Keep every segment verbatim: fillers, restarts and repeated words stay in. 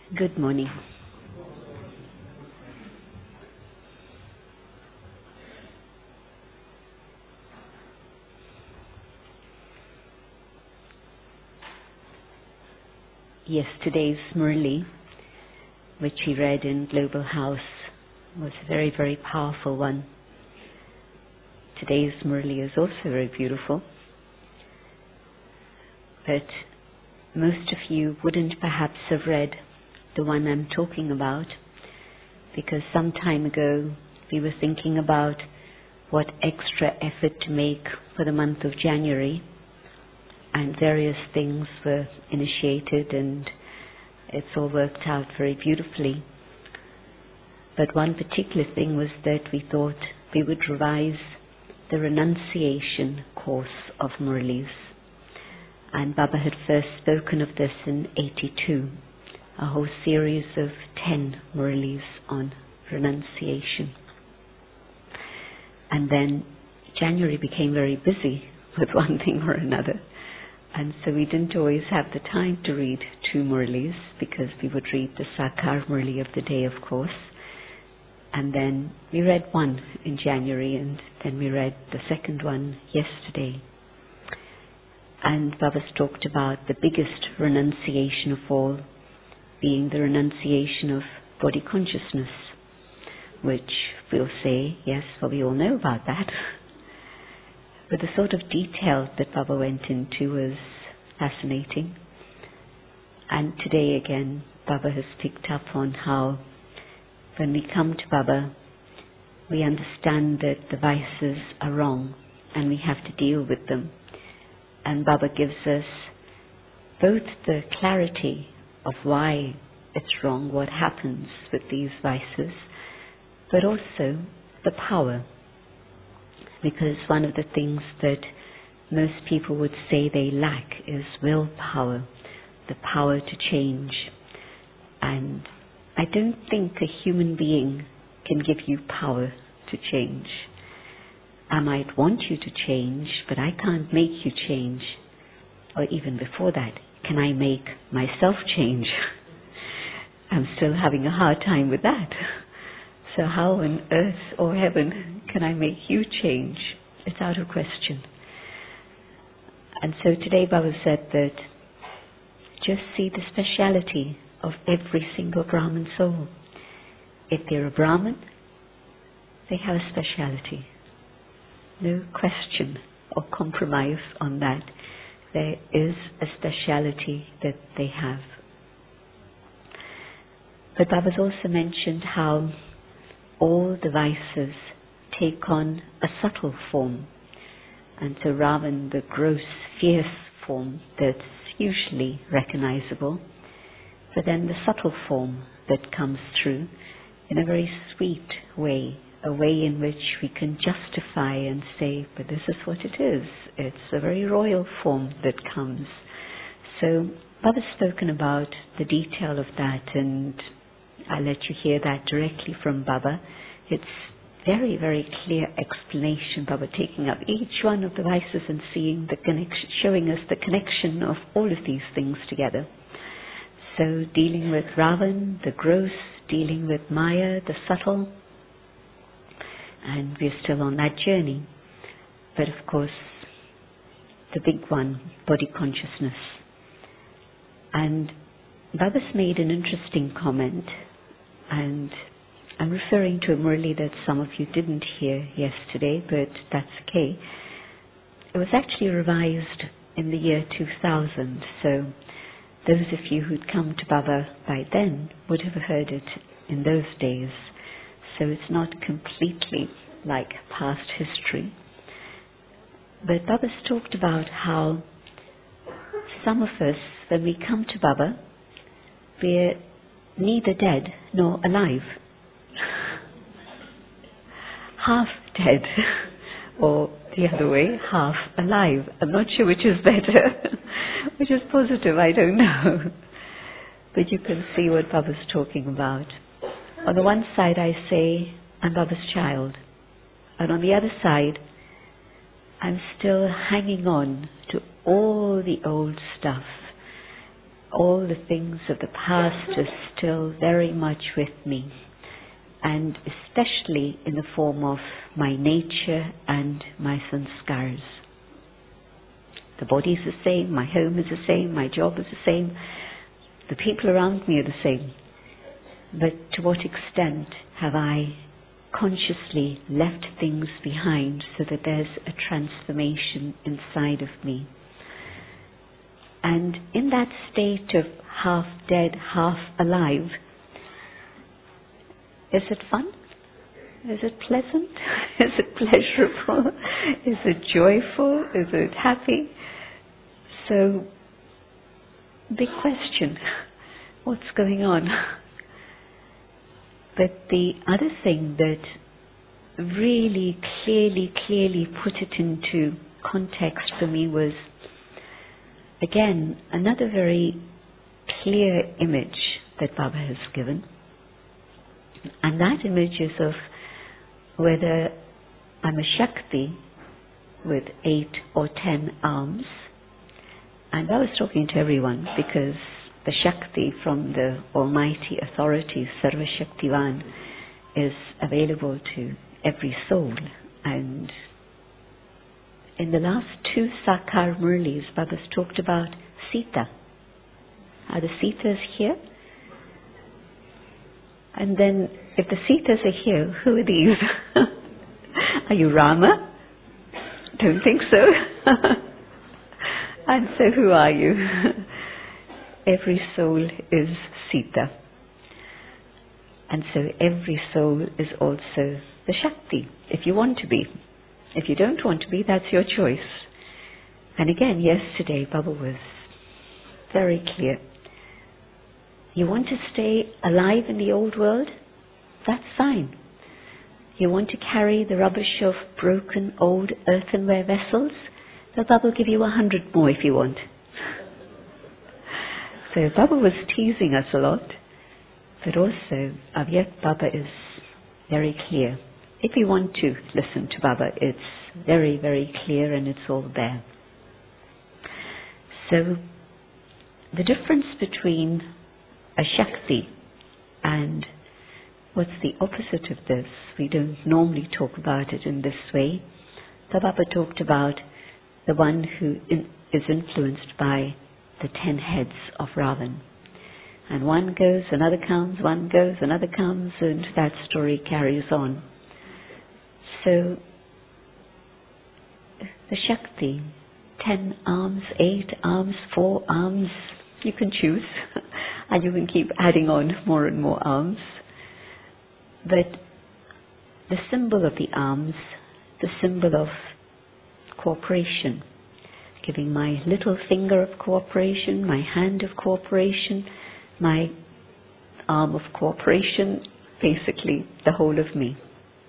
Good morning. Yesterday's Murli, which we read in Global House, was a very, very powerful one. Today's Murli is also very beautiful, but most of you wouldn't perhaps have read the one I'm talking about, because some time ago we were thinking about what extra effort to make for the month of January, and various things were initiated and it's all worked out very beautifully. But one particular thing was that we thought we would revise the renunciation course of Murlis. And Baba had first spoken of this in eighty-two, a whole series of ten Murlis on renunciation. And then January became very busy with one thing or another. And so we didn't always have the time to read two Murlis, because we would read the Sakar Murli of the day, of course. And then we read one in January, and then we read the second one yesterday. And Baba's talked about the biggest renunciation of all being the renunciation of body consciousness, which we'll say, yes, well, we all know about that. But the sort of detail that Baba went into was fascinating. And today again, Baba has picked up on how when we come to Baba, we understand that the vices are wrong and we have to deal with them. And Baba gives us both the clarity of why it's wrong, what happens with these vices, but also the power. Because one of the things that most people would say they lack is willpower, the power to change. And I don't think a human being can give you power to change. I might want you to change, but I can't make you change. Or even before that, can I make myself change? I'm still having a hard time with that. So how on earth or heaven can I make you change? It's out of question. And so today Baba said that just see the speciality of every single Brahmin soul. If they're a Brahmin, they have a speciality. No question or compromise on that. There is a speciality that they have. But Baba's also mentioned how all the vices take on a subtle form. And so rather than the gross, fierce form that's usually recognizable, but then the subtle form that comes through in a very sweet way, a way in which we can justify and say, but this is what it is. It's a very royal form that comes. So Baba's spoken about the detail of that, and I'll let you hear that directly from Baba. It's very, very clear explanation, Baba taking up each one of the vices and seeing the connection, showing us the connection of all of these things together. So dealing with Ravan, the gross, dealing with Maya, the subtle, and we're still on that journey. But of course, the big one, body consciousness. And Baba's made an interesting comment, and I'm referring to a Murli that some of you didn't hear yesterday, but that's okay. It was actually revised in the year two thousand, so those of you who'd come to Baba by then would have heard it in those days. So it's not completely like past history. But Baba's talked about how some of us, when we come to Baba, we're neither dead nor alive. Half dead, or the other way, half alive. I'm not sure which is better, which is positive, I don't know. But you can see what Baba's talking about. On the one side I say, I'm Baba's child. And on the other side, I'm still hanging on to all the old stuff. all the things of the past are still very much with me, and especially in the form of my nature and my sanskars. The body is the same, my home is the same, my job is the same, the people around me are the same. But to what extent have I consciously left things behind so that there's a transformation inside of me? And in that state of half dead, half alive, is it fun? Is it pleasant? Is it pleasurable? Is it joyful? Is it happy? So, big question. What's going on? But the other thing that really clearly, clearly put it into context for me was, again, another very clear image that Baba has given. And that image is of whether I'm a Shakti with eight or ten arms. And I was talking to everyone because the Shakti from the Almighty Authority, Sarva Shaktivan, is available to every soul. And in the last two Sakar Murlis, Baba's talked about Sita. Are the Sitas here? And then, if the Sitas are here, who are these? Are you Rama? Don't think so. And so who are you? Every soul is Sita. And so every soul is also the Shakti, if you want to be. If you don't want to be, that's your choice. And again, yesterday, Baba was very clear. You want to stay alive in the old world? That's fine. You want to carry the rubbish of broken old earthenware vessels? The Baba will give you a hundred more if you want. So Baba was teasing us a lot, but also Avyakt Baba is very clear. If you want to listen to Baba, it's very, very clear and it's all there. So the difference between a Shakti and what's the opposite of this, we don't normally talk about it in this way. The Baba talked about the one who in, is influenced by the ten heads of Ravan. And one goes, another comes, one goes, another comes, and that story carries on. So, the Shakti, ten arms, eight arms, four arms, you can choose. And you can keep adding on more and more arms. But the symbol of the arms, the symbol of cooperation, giving my little finger of cooperation, my hand of cooperation, my arm of cooperation, basically the whole of me.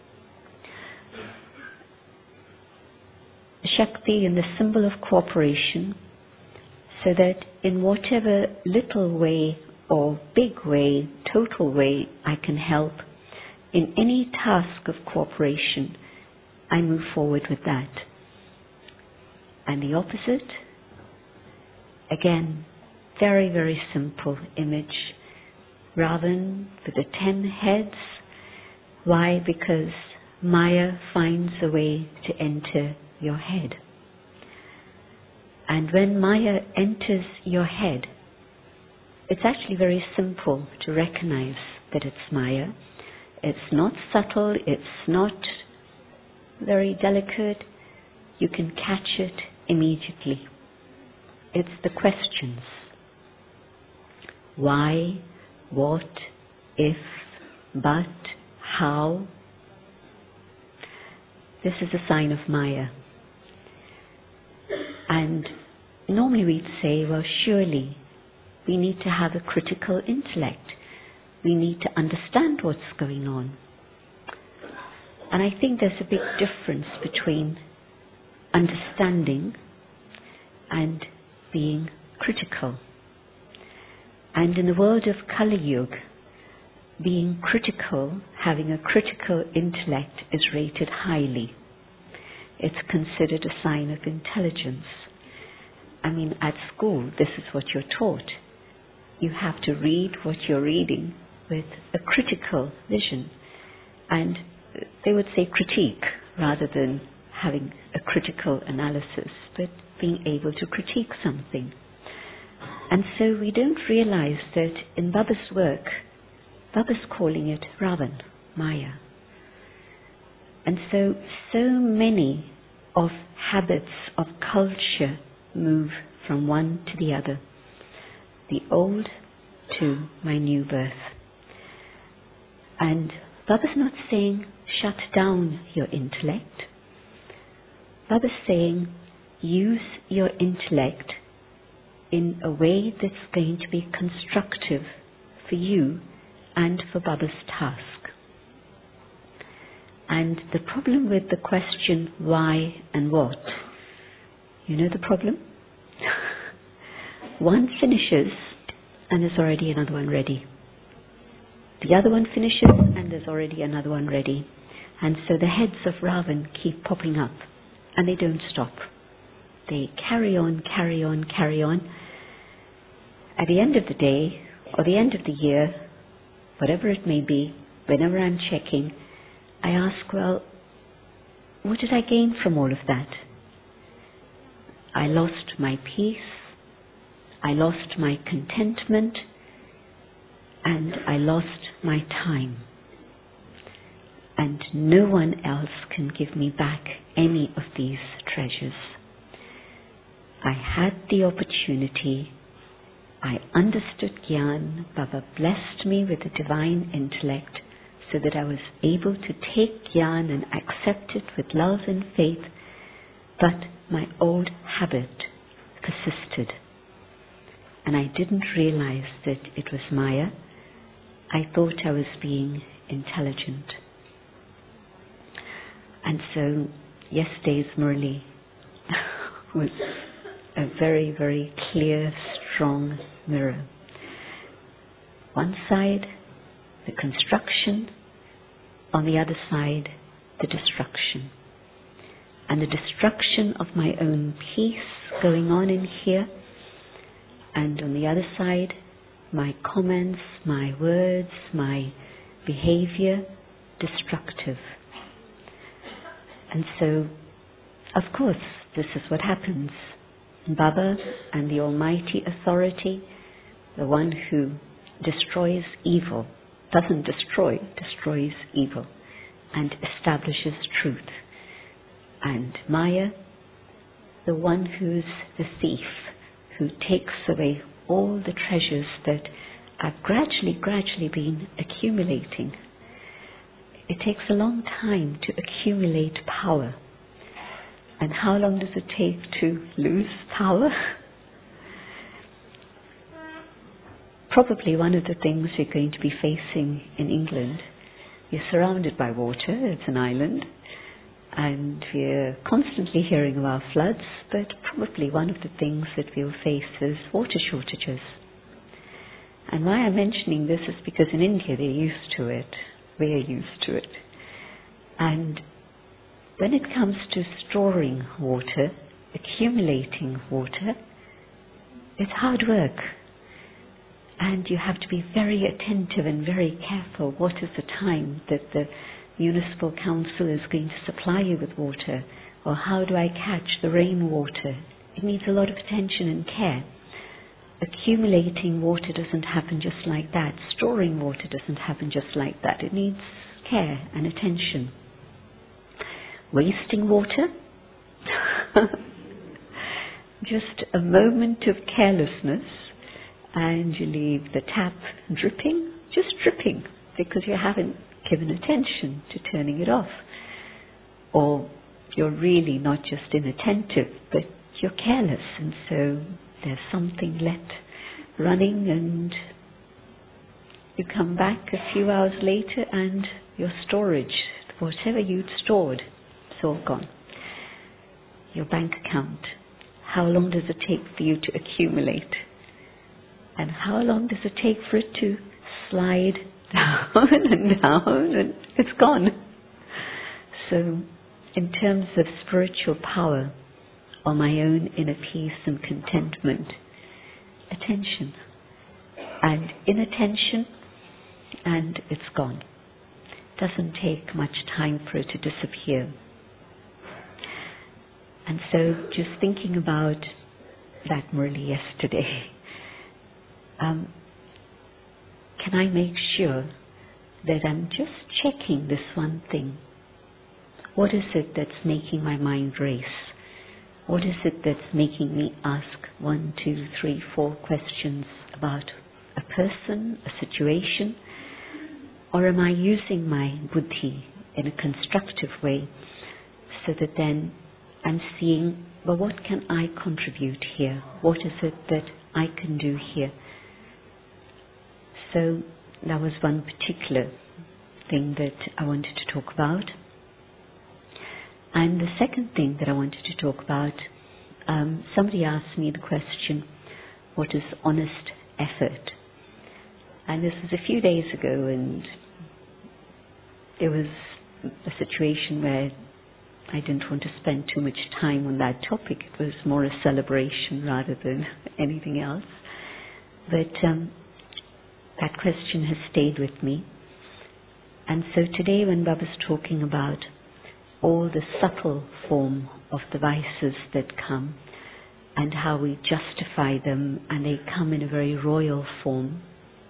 Shakti in the symbol of cooperation, so that in whatever little way or big way, total way I can help, in any task of cooperation, I move forward with that. And the opposite, again, very, very simple image. Ravan with the ten heads. Why? Because Maya finds a way to enter your head. And when Maya enters your head, it's actually very simple to recognize that it's Maya. It's not subtle, it's not very delicate. You can catch it immediately. It's the questions. Why, what, if, but, how. This is a sign of Maya. And normally we'd say, well, surely we need to have a critical intellect. We need to understand what's going on. And I think there's a big difference between understanding and being critical. And in the world of Kali Yuga, being critical, having a critical intellect is rated highly. It's considered a sign of intelligence. I mean, at school, this is what you're taught. you have to read what you're reading with a critical vision. And they would say critique rather than having a critical analysis, but being able to critique something. And so we don't realize that in Baba's work, Baba's calling it Ravan, Maya. And so, so many of habits of culture move from one to the other, the old to my new birth. And Baba's not saying shut down your intellect. Baba's saying use your intellect in a way that's going to be constructive for you and for Baba's task. And the problem with the question why and what, you know the problem? One finishes and there's already another one ready. The other one finishes and there's already another one ready. And so the heads of Ravan keep popping up and they don't stop. They carry on, carry on, carry on. At the end of the day or the end of the year, whatever it may be, whenever I'm checking, I ask, well, what did I gain from all of that? I lost my peace, I lost my contentment, and I lost my time. And no one else can give me back any of these treasures. I had the opportunity, I understood Gyan, Baba blessed me with a divine intellect, so that I was able to take Gyan and accept it with love and faith, but my old habit persisted. And I didn't realize that it was Maya. I thought I was being intelligent. And so yesterday's Murli was a very, very clear, strong mirror. One side, the construction, on the other side, the destruction. And the destruction of my own peace going on in here, and on the other side, my comments, my words, my behavior, destructive. And so, of course, this is what happens. Baba and the Almighty Authority, the one who destroys evil, doesn't destroy, destroys evil and establishes truth. And Maya, the one who's the thief, who takes away all the treasures that have gradually, gradually been accumulating. It takes a long time to accumulate power. And how long does it take to lose power? Probably one of the things we're going to be facing in England, we're surrounded by water, it's an island, and we're constantly hearing about floods, but probably one of the things that we'll face is water shortages. And why I'm mentioning this is because in India they're used to it, we're used to it. And when it comes to storing water, accumulating water, it's hard work. And you have to be very attentive and very careful. What is the time that the municipal council is going to supply you with water? Or how do I catch the rainwater? It needs a lot of attention and care. Accumulating water doesn't happen just like that. Storing water doesn't happen just like that. It needs care and attention. Wasting water? Just a moment of carelessness and you leave the tap dripping, just dripping, because you haven't given attention to turning it off. Or you're really not just inattentive, but you're careless, and so there's something let running, and you come back a few hours later and your storage, whatever you'd stored, it's all gone. Your bank account, how long does it take for you to accumulate? And how long does it take for it to slide down and down, and it's gone? So, in terms of spiritual power, or my own inner peace and contentment, attention. inattention and it's gone. Doesn't take much time for it to disappear. And so just thinking about that Murli yesterday, um, can I make sure that I'm just checking this one thing? What is it that's making my mind race? What is it that's making me ask one, two, three, four questions about a person, a situation? Or am I using my buddhi in a constructive way so that then I'm seeing, well, what can I contribute here? What is it that I can do here? So that was one particular thing that I wanted to talk about. And the second thing that I wanted to talk about, um, somebody asked me the question, what is honest effort? And this was a few days ago, and there was a situation where I didn't want to spend too much time on that topic. It was more a celebration rather than anything else. But um, that question has stayed with me. And so today when Baba's talking about all the subtle form of the vices that come and how we justify them, and they come in a very royal form,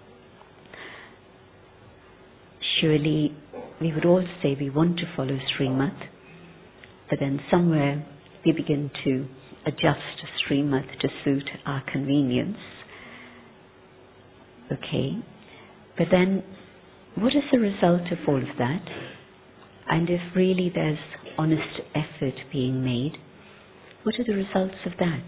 surely we would all say we want to follow Srimad, but then somewhere we begin to adjust Srimad to suit our convenience. Okay, but then what is the result of all of that? And if really there's honest effort being made, what are the results of that?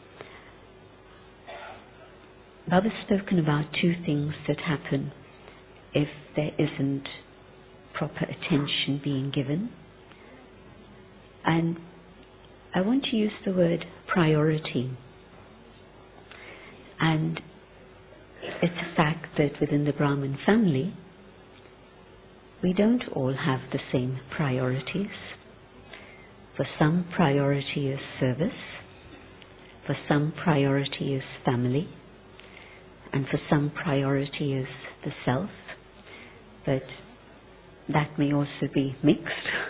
Baba's spoken about two things that happen if there isn't proper attention being given. And I want to use the word priority. And it's a fact that within the Brahmin family, we don't all have the same priorities. For some, priority is service. For some, priority is family. And for some, priority is the self. But that may also be mixed.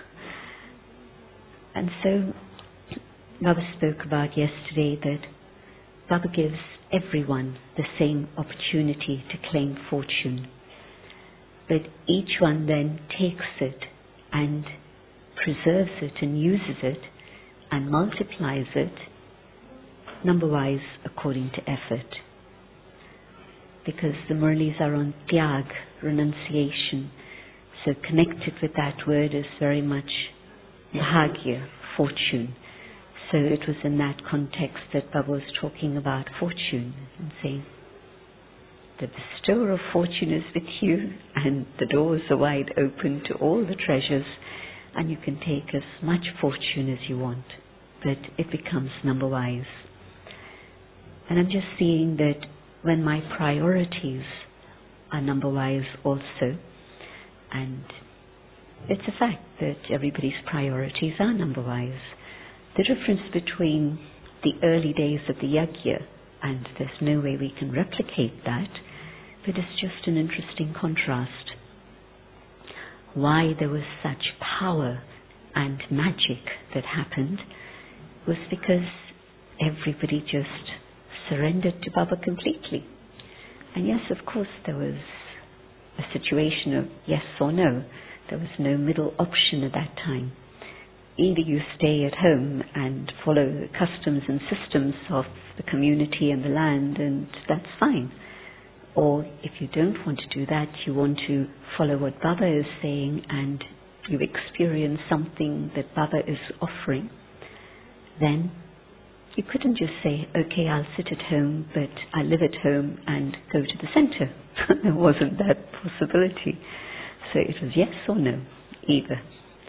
And so, Baba spoke about yesterday that Baba gives everyone the same opportunity to claim fortune. But each one then takes it and preserves it and uses it and multiplies it number-wise according to effort. Because the Murlis are on tyag, renunciation. So connected with that word is very much bhagya, fortune. So it was in that context that Baba was talking about fortune and saying, the bestower of fortune is with you, and the doors are wide open to all the treasures, and you can take as much fortune as you want, but it becomes number-wise. And I'm just seeing that when my priorities are number-wise also, and it's a fact that everybody's priorities are number-wise. The difference between the early days of the yajna, and there's no way we can replicate that, but it's just an interesting contrast. Why there was such power and magic that happened was because everybody just surrendered to Baba completely. And yes, of course, there was a situation of yes or no. There was no middle option at that time. Either you stay at home and follow the customs and systems of the community and the land, and that's fine. Or if you don't want to do that, you want to follow what Baba is saying and you experience something that Baba is offering, then you couldn't just say, okay, I'll sit at home, but I live at home and go to the center. There wasn't that possibility. So it was yes or no, either.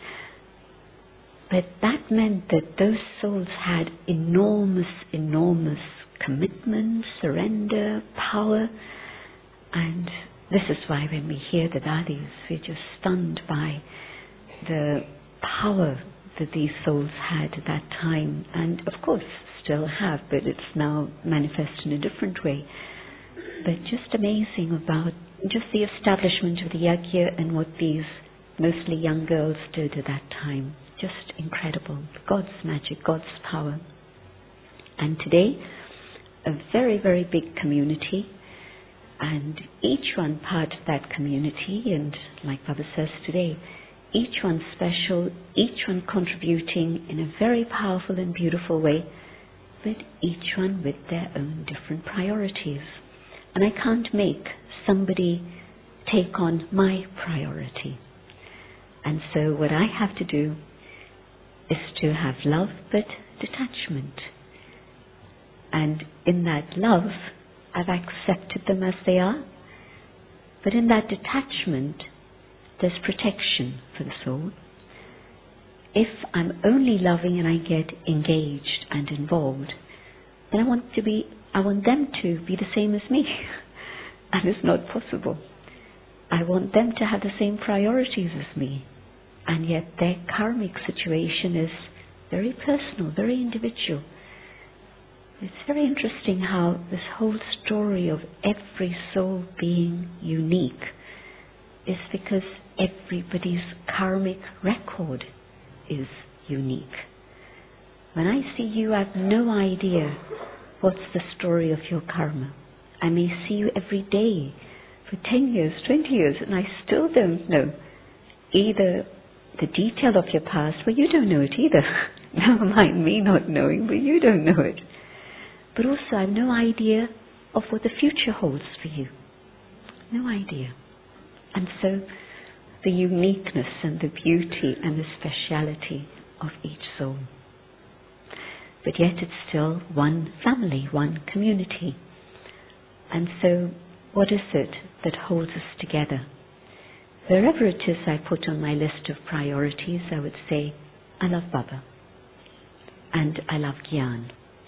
But that meant that those souls had enormous, enormous commitment, surrender, power. And this is why when we hear the Dadis, we're just stunned by the power that these souls had at that time. And of course, still have, but it's now manifest in a different way. But just amazing about just the establishment of the yajna and what these mostly young girls did at that time. Just incredible. God's magic, God's power. And today, a very, very big community, and each one part of that community, and like Baba says today, each one special, each one contributing in a very powerful and beautiful way, but each one with their own different priorities. And I can't make somebody take on my priority. And so what I have to do is to have love but detachment. And in that love, I've accepted them as they are. But in that detachment, there's protection for the soul. If I'm only loving and I get engaged and involved, then I want to be, I want them to be the same as me. And it's not possible. I want them to have the same priorities as me. And yet their karmic situation is very personal, very individual. It's very interesting how this whole story of every soul being unique is because everybody's karmic record is unique. When I see you, I have no idea what's the story of your karma. I may see you every day for ten years, twenty years, and I still don't know either the detail of your past, well, you don't know it either. Never mind me not knowing, but you don't know it. But also I have no idea of what the future holds for you. No idea. And so the uniqueness and the beauty and the speciality of each soul. But yet it's still one family, one community. And so what is it that holds us together? Wherever it is I put on my list of priorities, I would say, I love Baba. And I love Gyan.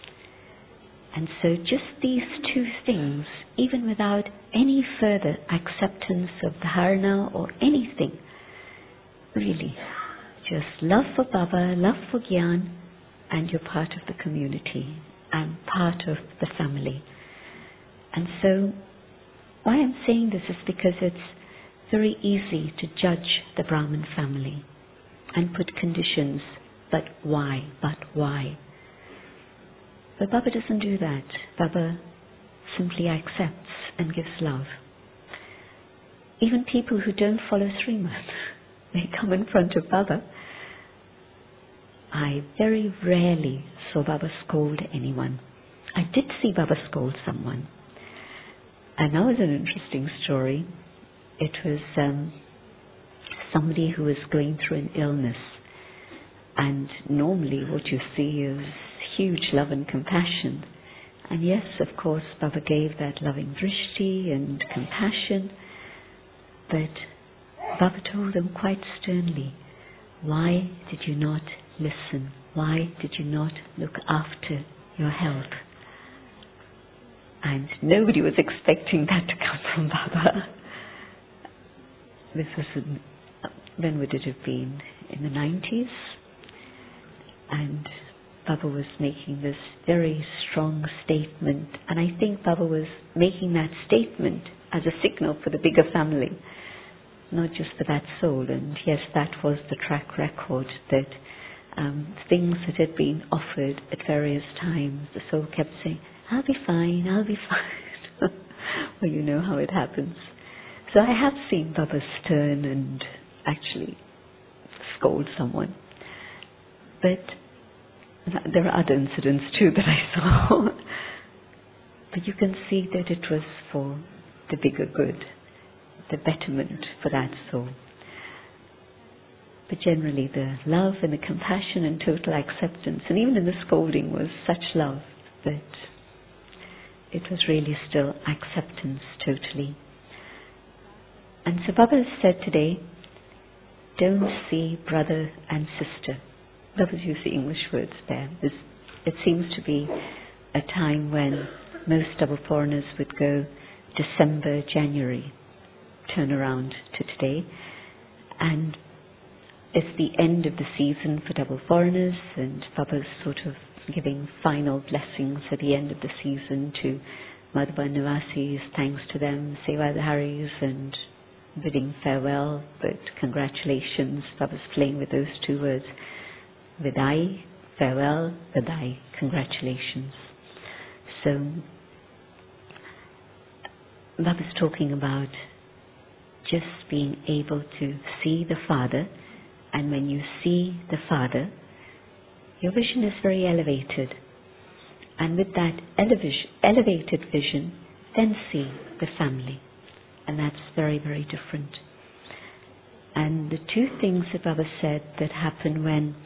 And so just these two things, even without any further acceptance of dharana or anything, really, just love for Baba, love for Gyan, and you're part of the community and part of the family. And so why I'm saying this is because it's very easy to judge the Brahmin family and put conditions, but why, but why? But Baba doesn't do that. Baba simply accepts and gives love. Even people who don't follow Srimad, they come in front of Baba. I very rarely saw Baba scold anyone. I did see Baba scold someone. And that was an interesting story. It was um, somebody who was going through an illness. And normally what you see is huge love and compassion. And yes, of course, Baba gave that loving drishti and compassion. But Baba told them quite sternly, why did you not listen? Why did you not look after your health? And nobody was expecting that to come from Baba. This was, in, when would it have been? In the nineties? And Baba was making this very strong statement. And I think Baba was making that statement as a signal for the bigger family, not just for that soul. And yes, that was the track record, that um, things that had been offered at various times, the soul kept saying, I'll be fine, I'll be fine. Well, you know how it happens. So I have seen Baba stern and actually scold someone. But there are other incidents too that I saw. But you can see that it was for the bigger good, the betterment for that soul. But generally the love and the compassion and total acceptance, and even in the scolding, was such love that it was really still acceptance totally. And so Baba has said today, don't see brother and sister. Baba's used the English words there. This, it seems to be a time when most double foreigners would go December, January, turn around to today. And it's the end of the season for double foreigners, and Baba's sort of giving final blessings at the end of the season to Madhuban Nivasis, thanks to them, Sevadharis, and bidding farewell, but congratulations. I was playing with those two words. Vidai, farewell, Vidai, congratulations. So, I was talking about just being able to see the Father, and when you see the Father, your vision is very elevated. And with that elev- elevated vision, then see the family. And that's very, very different. And the two things that Baba said that happen when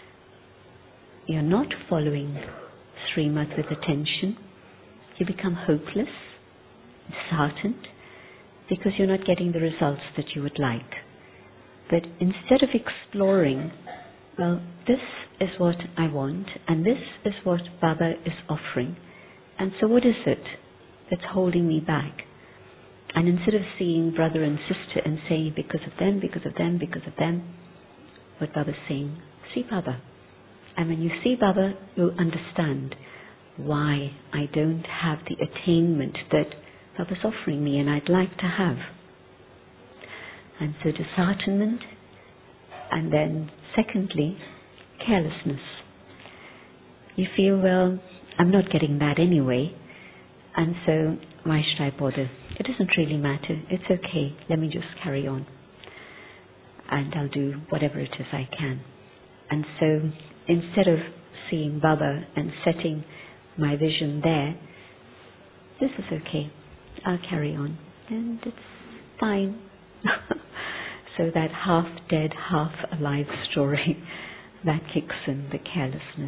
you're not following Srimad with attention, you become hopeless, disheartened, because you're not getting the results that you would like. But instead of exploring, well, this is what I want, and this is what Baba is offering, and so what is it that's holding me back? And instead of seeing brother and sister and saying, because of them, because of them, because of them, what Baba's saying, see Baba. And when you see Baba, you'll understand why I don't have the attainment that Baba's offering me and I'd like to have. And so disheartenment, and then secondly, carelessness. You feel, well, I'm not getting that anyway, and so why should I bother? It doesn't really matter. It's okay. Let me just carry on. And I'll do whatever it is I can. And so instead of seeing Baba and setting my vision there, this is okay. I'll carry on. And it's fine. So that half-dead, half-alive story, that kicks in, the carelessness.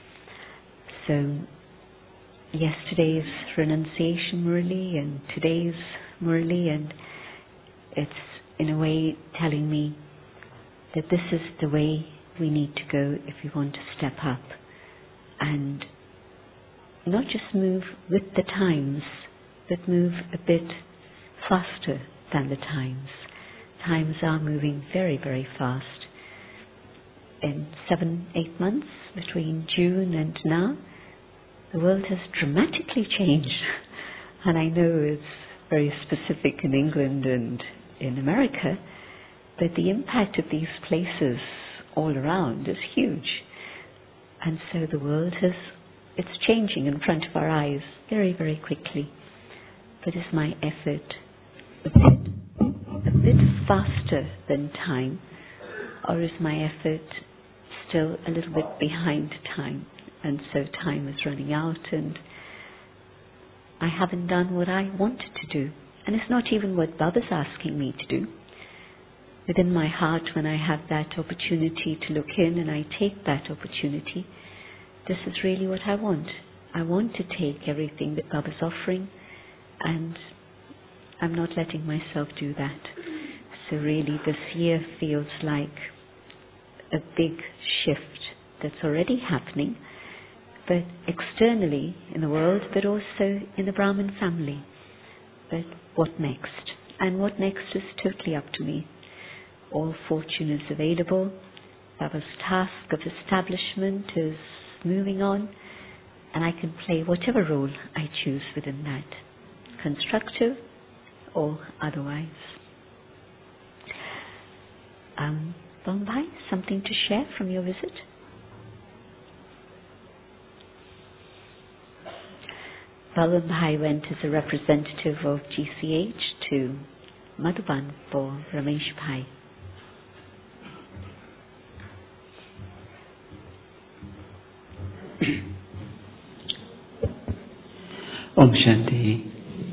So yesterday's renunciation Murli and today's Murli, and it's in a way telling me that this is the way we need to go if we want to step up and not just move with the times, but move a bit faster than the times. Times are moving very, very fast. In seven, eight months between June and now, the world has dramatically changed. And I know it's very specific in England and in America, but the impact of these places all around is huge. And so the world has, it's changing in front of our eyes very, very quickly. But is my effort a bit, a bit faster than time, or is my effort still a little bit behind time? And so time is running out and I haven't done what I wanted to do. And it's not even what Baba's asking me to do. Within my heart, when I have that opportunity to look in and I take that opportunity, this is really what I want. I want to take everything that Baba's offering, and I'm not letting myself do that. So really this year feels like a big shift that's already happening, but externally in the world, but also in the Brahmin family. But what next? And what next is totally up to me. All fortune is available. Baba's task of establishment is moving on, and I can play whatever role I choose within that, constructive or otherwise. Um, Bombay, something to share from your visit? Balwant Bhai went as a representative of G C H to Madhuban for Ramesh Bhai. Om Shanti.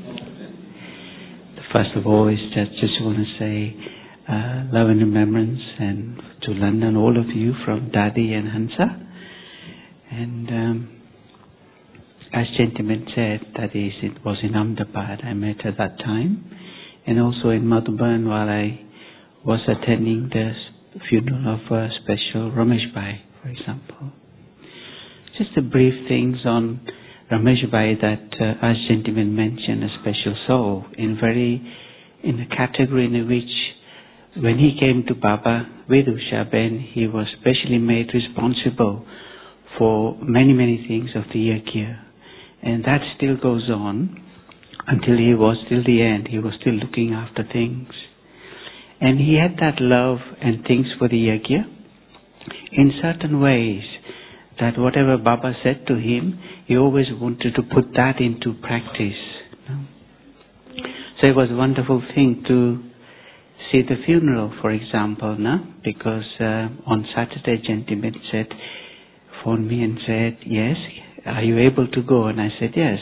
First of all, is just just want to say uh, love and remembrance, and to London, all of you from Dadi and Hansa. And um, as gentleman said, that is, it was in Ahmedabad I met at that time, and also in Madhuban while I was attending the funeral of a special Ramesh Bhai, for example. Just a brief things on Ramesh Bhai that, uh, as gentleman mentioned, a special soul in very in a category in which, when he came to Baba with Usha Ben, he was specially made responsible for many many things of the Yajna, and that still goes on. until he was till the end. He was still looking after things. And he had that love and things for the yajna in certain ways, that whatever Baba said to him, he always wanted to put that into practice. So it was a wonderful thing to see the funeral, for example, no? Because uh, on Saturday, gentleman said, phoned me and said, yes, are you able to go? And I said, yes.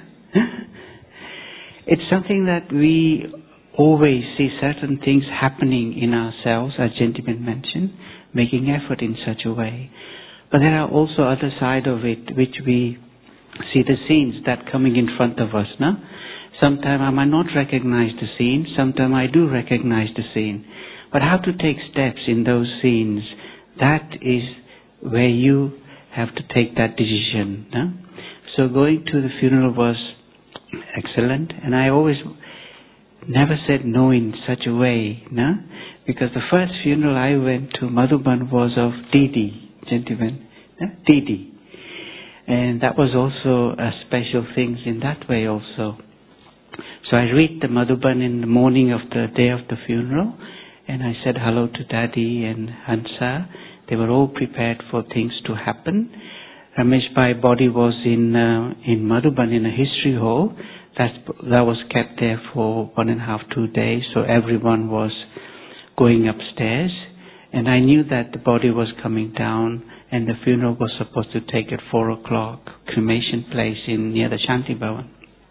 It's something that we always see certain things happening in ourselves, as gentleman mentioned, making effort in such a way. But there are also other side of it, which we see the scenes that coming in front of us, no? Sometimes I might not recognize the scene, sometimes I do recognize the scene. But how to take steps in those scenes, that is where you have to take that decision. No? So going to the funeral was excellent, and I always never said no in such a way, no? Because the first funeral I went to Madhuban was of Didi, gentlemen, no? Didi. And that was also a special thing in that way also. So I read the Madhuban in the morning of the day of the funeral, and I said hello to Daddy and Hansa. They were all prepared for things to happen. Ramesh Bhai body was in uh, in Madhuban in a history hall. That that was kept there for one and a half, two days. So everyone was going upstairs, and I knew that the body was coming down, and the funeral was supposed to take at four o'clock. Cremation place in near the Shanti Bhavan.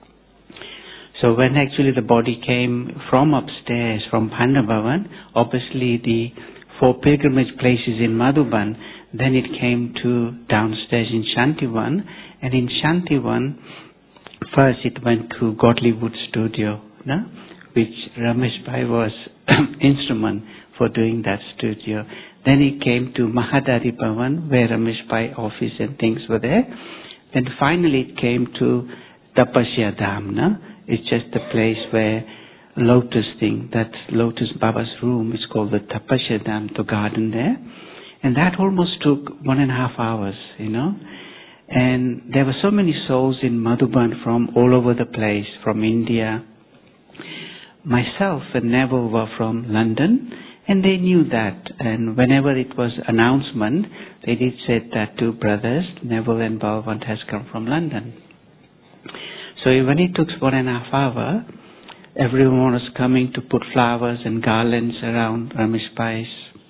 So when actually the body came from upstairs, from Panda Bhavan, obviously the four pilgrimage places in Madhuban, then it came to downstairs in Shantivan, and in Shantivan, first it went to Godly Wood Studio, no? Which Ramesh Bhai was instrument for doing that studio. Then it came to Mahadari Bhavan, where Ramesh Bhai office and things were there. Then finally it came to Tapasya Dham, no? It's just a place where lotus thing, that lotus Baba's room is called the Tapasya Dham, the garden there. And that almost took one and a half hours, you know. And there were so many souls in Madhuban from all over the place, from India. Myself and Neville were from London, and they knew that. And whenever it was announcement, they did say that two brothers, Neville and Balwant, has come from London. So when it took one and a half hour, everyone was coming to put flowers and garlands around Ramesh Bhai's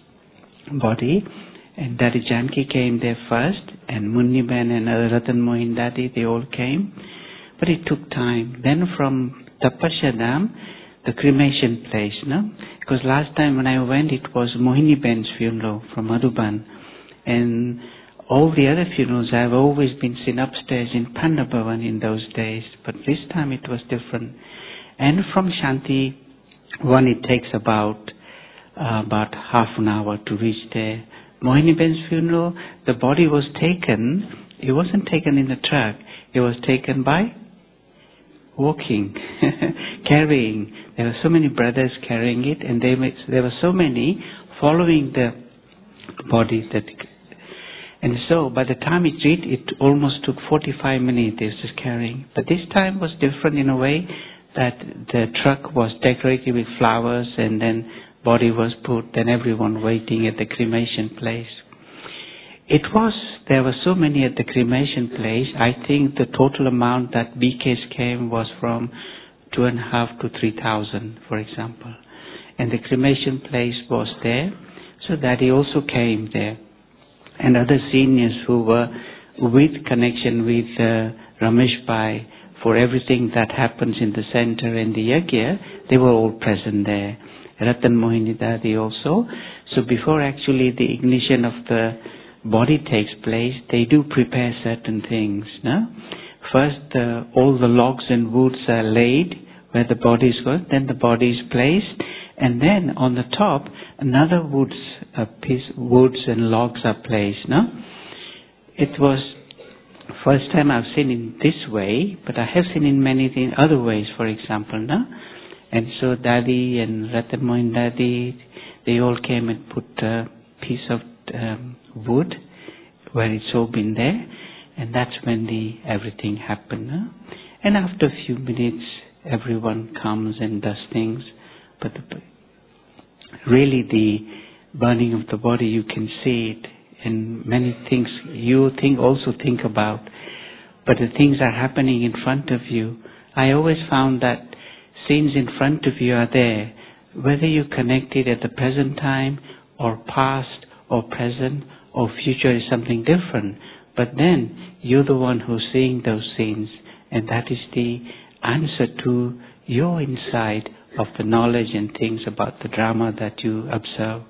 body. And Daddy Janki came there first, and Munni Ben and Ratan Mohin Daddy, they all came. But it took time. Then from Tapasya Dham, the cremation place, no? Because last time when I went, it was Mohini Ben's funeral from Madhuban. And all the other funerals I've always been seen upstairs in Panda Bhavan in those days. But this time it was different. And from Shanti, one it takes about uh, about half an hour to reach there. Mohini Ben's funeral, the body was taken, it wasn't taken in the truck, it was taken by walking, carrying. There were so many brothers carrying it, and they made, there were so many following the body. That, and so by the time it reached, it almost took forty-five minutes, they were just carrying. But this time was different in a way that the truck was decorated with flowers, and then body was put, then everyone waiting at the cremation place. It was, there were so many at the cremation place, I think the total amount that B Ks came was from two and a half to three thousand, for example. And the cremation place was there, so Daddy also came there. And other seniors who were with connection with uh, Ramesh Bhai for everything that happens in the center and the yajna, they were all present there. Ratan Mohini Daddy also. So before actually the ignition of the body takes place, they do prepare certain things. No? First, uh, all the logs and woods are laid where the body is going, then the body is placed, and then on the top, another woods, uh, piece, woods and logs are placed. No? It was first time I've seen in this way, but I have seen in many things, other ways, for example. No? And so Daddy and Ratan Mohin Daddy, they all came and put a piece of um, wood where it's all been there, and that's when the everything happened. No? And after a few minutes, everyone comes and does things, but the, really the burning of the body, you can see it, and many things you think also think about, but the things are happening in front of you. I always found that scenes in front of you are there, whether you connect it at the present time or past or present or future is something different. But then you're the one who's seeing those scenes, and that is the answer to your insight of the knowledge and things about the drama that you observe.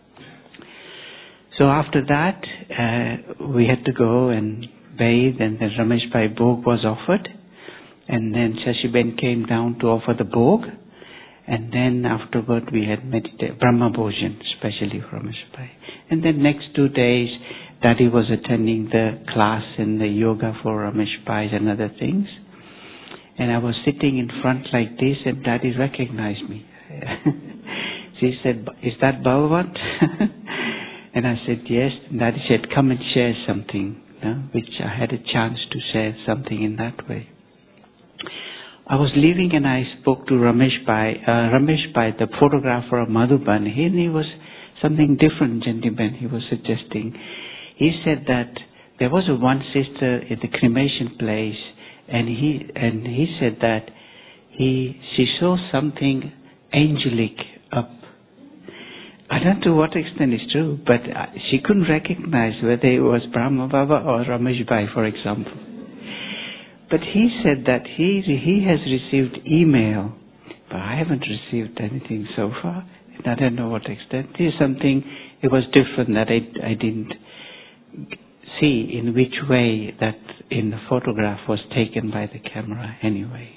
So after that, uh, we had to go and bathe, and then Ramesh Bhai Bhog was offered. And then Shashiben came down to offer the Bhog. And then afterward we had meditation, Brahma Bhojan, especially for Ramesh Bhai. And then next two days, Daddy was attending the class in the yoga for Ramesh Bhai and other things. And I was sitting in front like this, and Daddy recognized me. She said, "Is that Balwant?" And I said, "Yes." And Daddy said, "Come and share something," you know, which I had a chance to share something in that way. I was leaving and I spoke to Ramesh Bhai, uh, Ramesh Bhai, the photographer of Madhuban. He, he was something different, gentleman, he was suggesting. He said that there was a one sister at the cremation place, and he and he said that he she saw something angelic up. I don't know to what extent it's true, but she couldn't recognize whether it was Brahma Baba or Ramesh Bhai, for example. But he said that he he has received email, but I haven't received anything so far. And I don't know what extent. This is something, it was different that I, I didn't see in which way that in the photograph was taken by the camera anyway.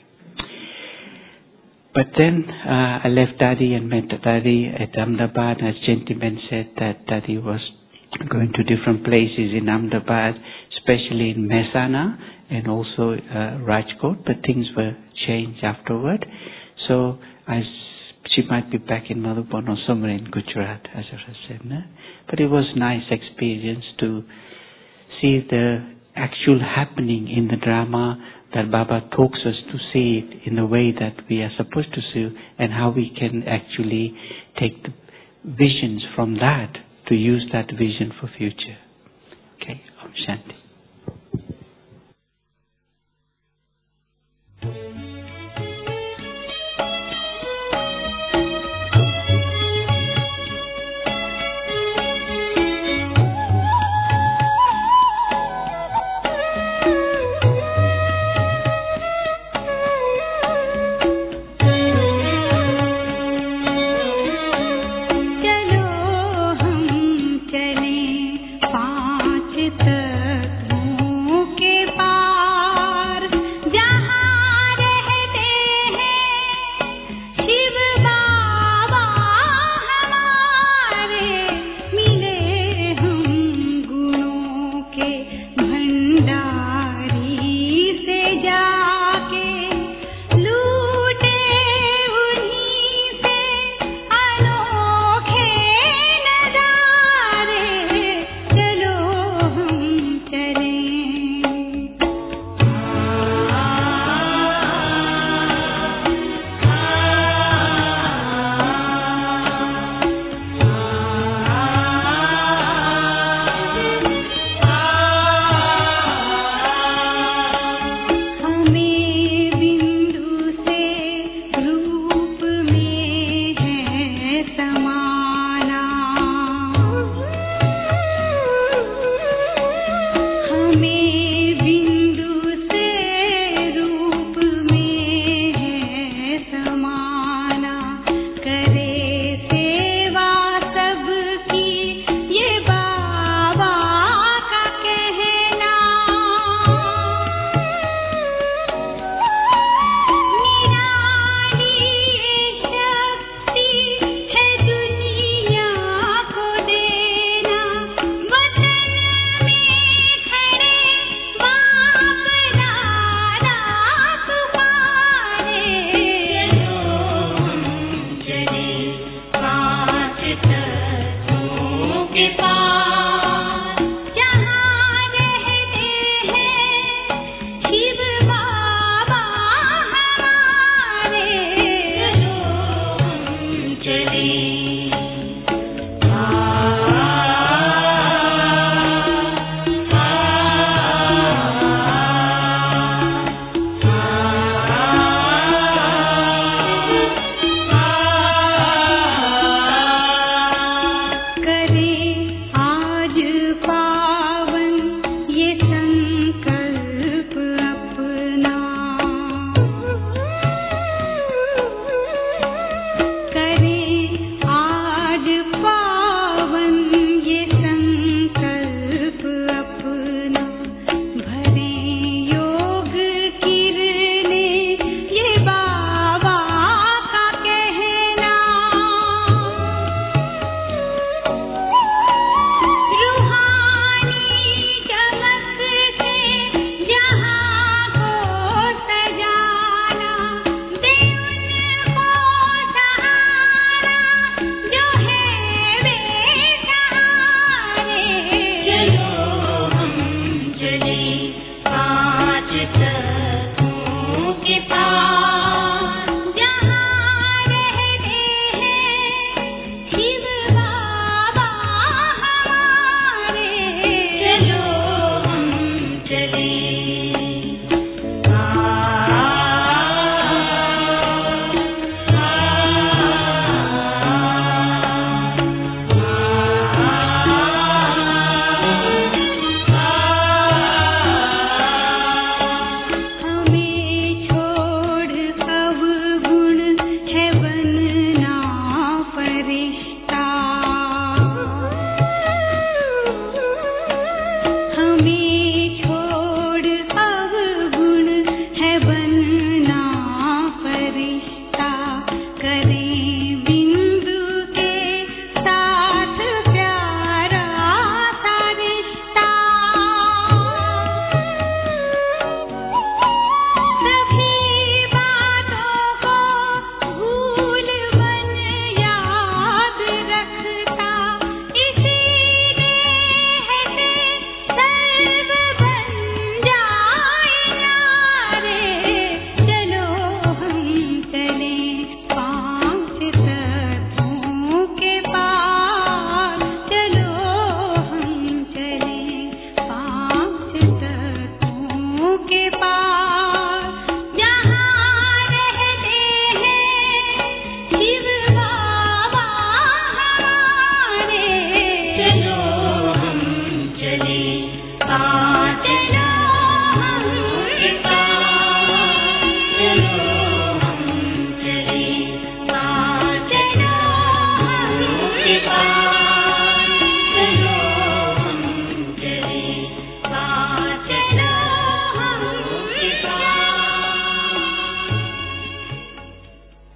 But then uh, I left Daddy and met Daddy at Ahmedabad. As gentleman said that Daddy was going to different places in Ahmedabad, especially in Mehsana and also uh, Rajkot, but things were changed afterward. So I, she might be back in Madhuban or somewhere in Gujarat, as I said. No? But it was a nice experience to see the actual happening in the drama, that Baba talks us to see it in the way that we are supposed to see, and how we can actually take the visions from that to use that vision for future. Okay, Om Shanti.